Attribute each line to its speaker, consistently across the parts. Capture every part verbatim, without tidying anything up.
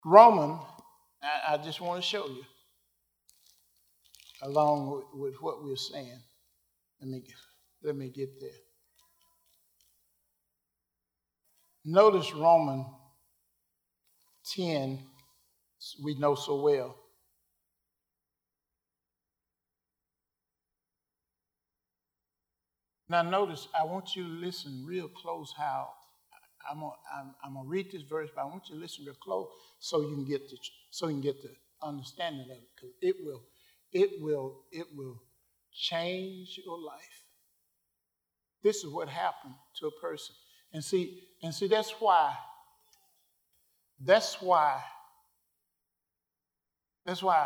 Speaker 1: Roman, I, I just want to show you, along with, with what we're saying. Let me, let me get there. Notice Romans ten, we know so well. Now notice, I want you to listen real close how, I'm gonna, I'm, I'm gonna read this verse, but I want you to listen real close so you can get the, so you can get the understanding of it, because it will, it will, it will change your life. This is what happened to a person. And see, and see, that's why, that's why, that's why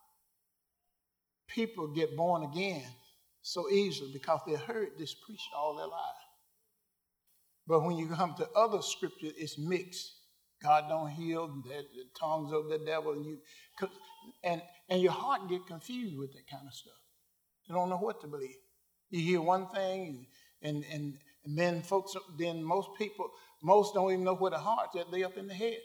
Speaker 1: people get born again so easily, because they heard this preached all their lives. But when you come to other scripture, it's mixed. God don't heal, the, the tongues of the devil, and you, and and your heart get confused with that kind of stuff. You don't know what to believe. You hear one thing, and and, and then folks, then most people, most don't even know where the heart's at. They up in the head.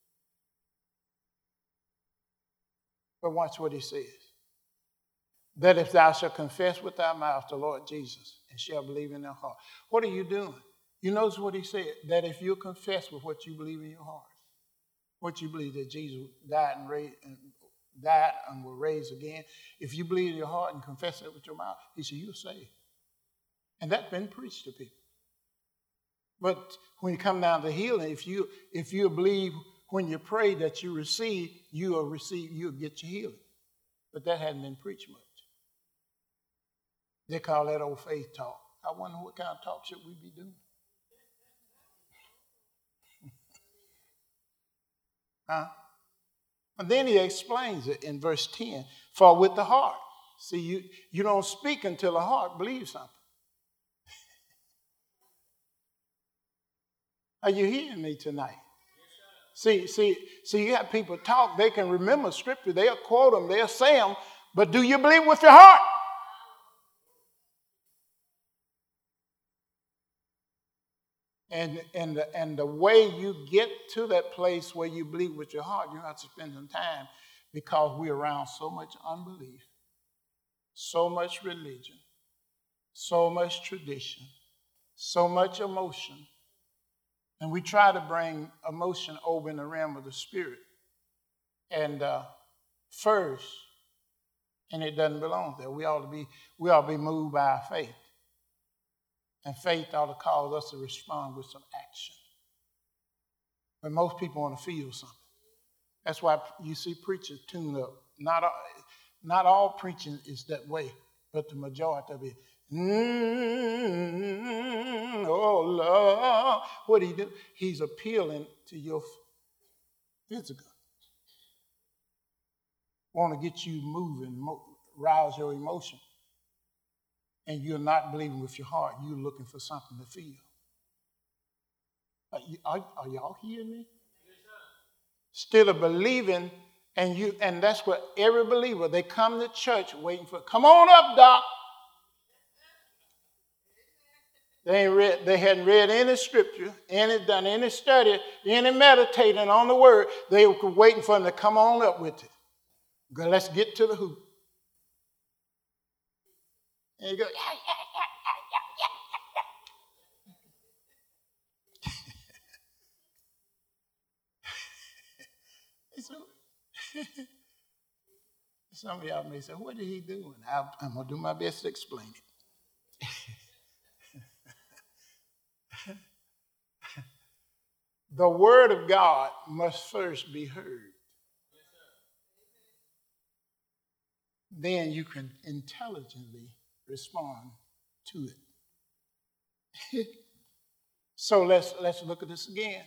Speaker 1: But watch what he says. That if thou shalt confess with thy mouth the Lord Jesus and shalt believe in thy heart. What are you doing? You notice what he said, that if you confess with what you believe in your heart, what you believe that Jesus died and raised and died and was raised again, if you believe in your heart and confess it with your mouth, he said, you're saved. And that's been preached to people. But when you come down to healing, if you if you believe when you pray that you receive, you will receive, you'll get your healing. But that hadn't been preached much. They call that old faith talk. I wonder what kind of talk should we be doing? Huh? And then he explains it in verse ten. For with the heart, see, you, you don't speak until the heart believes something. Are you hearing me tonight? See, see, see, you have people talk, they can remember scripture, they'll quote them, they'll say them, but do you believe with your heart? And, and, the, and the way you get to that place where you believe with your heart, you have to spend some time, because we're around so much unbelief, so much religion, so much tradition, so much emotion. And we try to bring emotion over in the realm of the spirit. And uh, first, and it doesn't belong there. We ought to be, we ought to be moved by our faith. And faith ought to cause us to respond with some action. But most people want to feel something. That's why you see preachers tune up. Not all, not all preaching is that way, but the majority of it. Mm, oh, Lord. What do he do? He's appealing to your physical. Want to get you moving, rouse your emotion. And you're not believing with your heart. You're looking for something to feel. Are, you, are, are y'all hearing me? Still a believing, and you, and that's what every believer, they come to church waiting for, come on up, Doc. They ain't read, they hadn't read any scripture, any done any study, any meditating on the word. They were waiting for them to come on up with it. Go, let's get to the hoop. And you go, yeah, yeah, yeah, yeah, yeah, yeah. So, some of y'all may say, what is he doing? I, I'm going to do my best to explain it. The word of God must first be heard. Then you can intelligently respond to it. So let's, let's look at this again.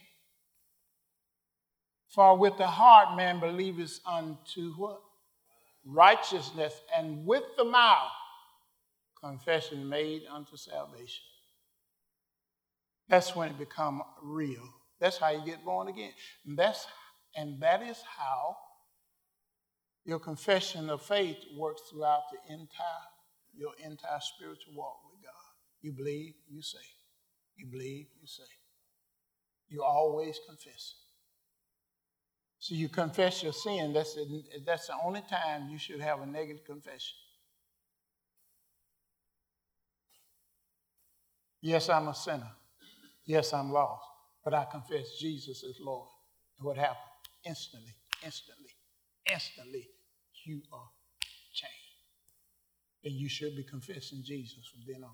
Speaker 1: For with the heart man believeth unto what? Righteousness, and with the mouth confession made unto salvation. That's when it becomes real. That's how you get born again. And, that's, and that is how your confession of faith works throughout the entire, your entire spiritual walk with God. You believe, you say. You believe, you say. You always confess. So you confess your sin. That's the, that's the only time you should have a negative confession. Yes, I'm a sinner. Yes, I'm lost. But I confess Jesus is Lord. And what happened? Instantly, instantly, instantly, you are changed. And you should be confessing Jesus from then on.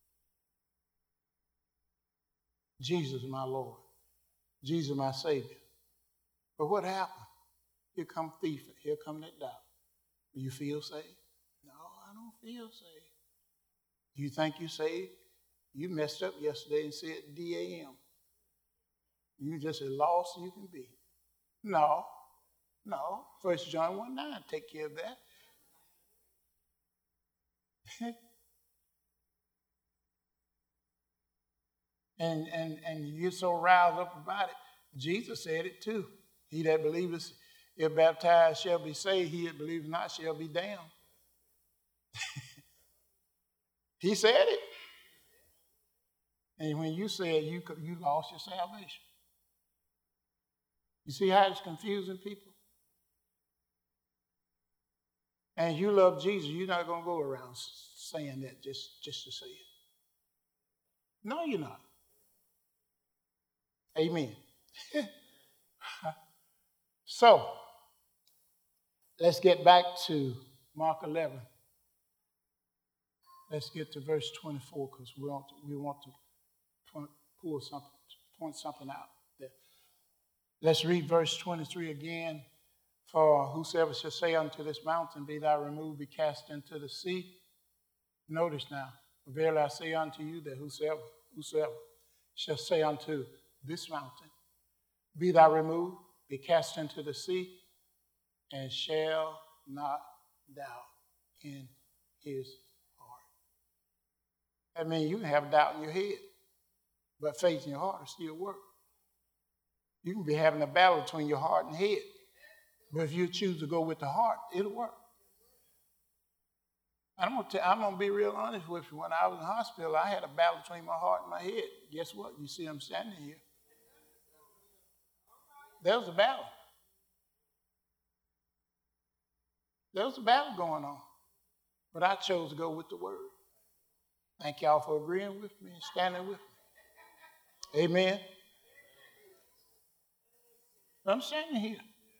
Speaker 1: Jesus, my Lord. Jesus, my Savior. But what happened? Here come thief. Here come that doubt. Do you feel saved? No, I don't feel saved. You think you saved? You messed up yesterday and said D A M. You just as lost as you can be. No, no. First John one nine, take care of that. and, and, and you're so riled up about it. Jesus said it too. He that believeth, if baptized, shall be saved. He that believeth not shall be damned. He said it. And when you say it, you, you lost your salvation. You see how it's confusing people? And you love Jesus, you're not going to go around saying that just, just to say it. No, you're not. Amen. So, let's get back to Mark eleven. Let's get to verse twenty-four because we want to, we want to point, pull something, point something out there. Let's read verse twenty-three again. For whosoever shall say unto this mountain, be thou removed, be cast into the sea. Notice now, verily I say unto you that whosoever, whosoever shall say unto this mountain, be thou removed, be cast into the sea, and shall not doubt in his heart. That means you can have doubt in your head, but faith in your heart will still work. You can be having a battle between your heart and head, but if you choose to go with the heart, it'll work. I'm going to I'm going to be real honest with you. When I was in the hospital, I had a battle between my heart and my head. Guess what? You see I'm standing here. There was a battle. There was a battle going on. But I chose to go with the word. Thank y'all for agreeing with me and standing with me. Amen. I'm standing here.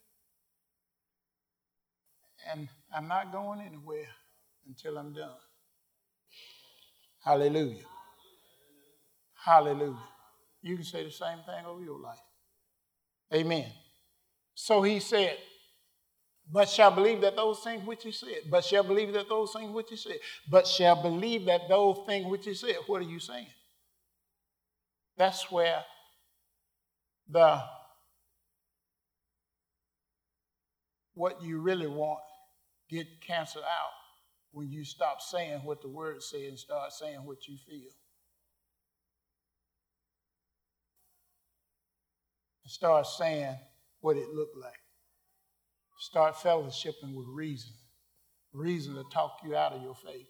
Speaker 1: And I'm not going anywhere until I'm done. Hallelujah. Hallelujah. You can say the same thing over your life. Amen. So he said, but shall believe that those things which he said, but shall believe that those things which he said, but shall believe that those things which he said. What are you saying? That's where the what you really want get canceled out when you stop saying what the word says and start saying what you feel. And start saying what it looked like. Start fellowshipping with reason. Reason to talk you out of your faith.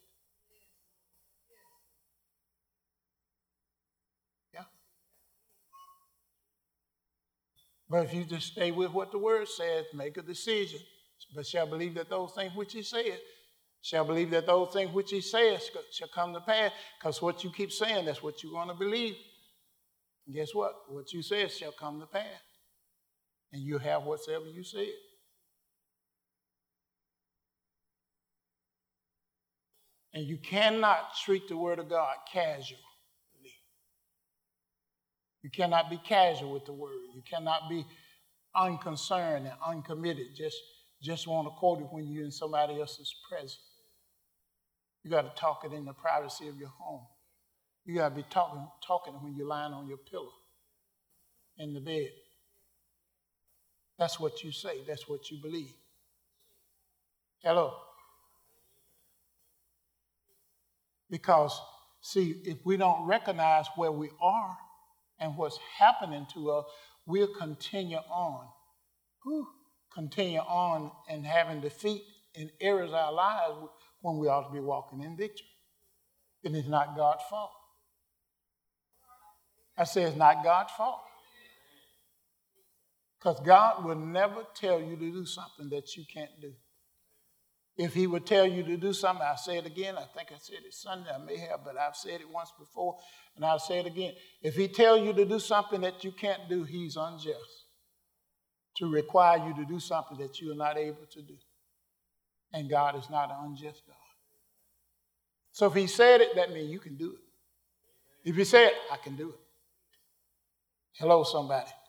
Speaker 1: Yeah. But if you just stay with what the word says, make a decision. But shall believe that those things which he said, shall believe that those things which he says shall come to pass. Because what you keep saying, that's what you're going to believe. And guess what? What you said shall come to pass. And you have whatsoever you said. And you cannot treat the word of God casually. You cannot be casual with the word. You cannot be unconcerned and uncommitted. Just, just want to quote it when you're in somebody else's presence. You got to talk it in the privacy of your home. You got to be talking, talking when you're lying on your pillow in the bed. That's what you say. That's what you believe. Hello. Because, see, if we don't recognize where we are and what's happening to us, we'll continue on. Whew, continue on and having defeat in areas of our lives when we ought to be walking in victory. And it's not God's fault. I say it's not God's fault. Because God will never tell you to do something that you can't do. If he would tell you to do something, I'll say it again. I think I said it Sunday. I may have, but I've said it once before, and I'll say it again. If he tells you to do something that you can't do, he's unjust to require you to do something that you are not able to do. And God is not an unjust God. So if he said it, that means you can do it. If he said, I can do it. Hello, somebody.